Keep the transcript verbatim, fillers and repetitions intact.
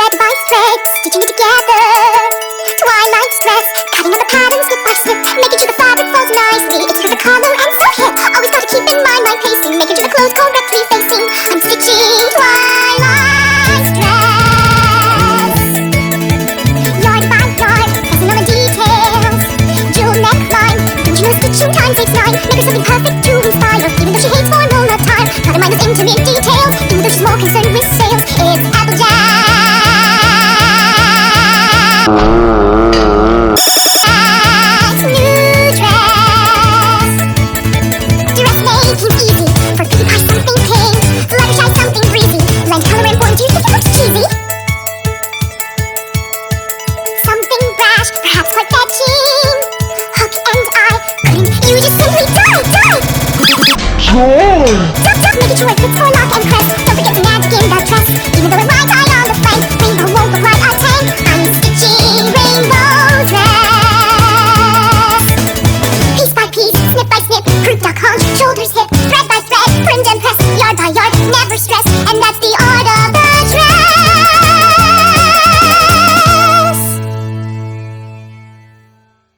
Thread by thread, stitching it together. Twilight stress, cutting on the pattern step by step, making sure the fabric falls nicely. It's for the collar and so here. Always got to keep in mind my pacing, making sure the clothes correctly facing. I'm stitching twilight stress. Yard by yard, pressing on the details. Jewel neckline, don't you know stitching time takes nine. Make her something perfect to inspire, even though she hates formal attire. Gotta mind those intimate details, even though she's more concerned with